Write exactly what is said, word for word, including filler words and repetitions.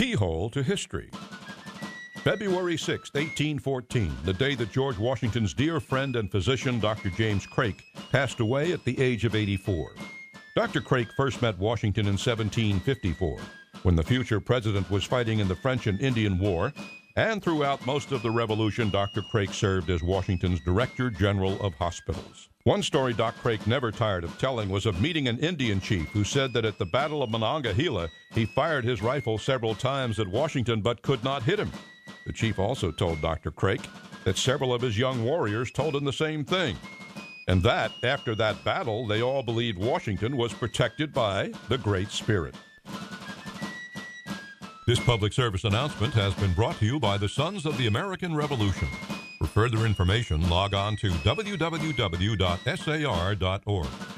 Keyhole to History. February sixth, eighteen fourteen, the day that George Washington's dear friend and physician, Doctor James Craik, passed away at the age of eighty-four. Doctor Craik first met Washington in seventeen fifty-four, when the future president was fighting in the French and Indian War, and throughout most of the Revolution, Doctor Craik served as Washington's Director General of Hospitals. One story Doc Craik never tired of telling was of meeting an Indian chief who said that at the Battle of Monongahela, he fired his rifle several times at Washington but could not hit him. The chief also told Doctor Craik that several of his young warriors told him the same thing, and that after that battle, they all believed Washington was protected by the Great Spirit. This public service announcement has been brought to you by the Sons of the American Revolution. For further information, log on to w w w dot s a r dot org.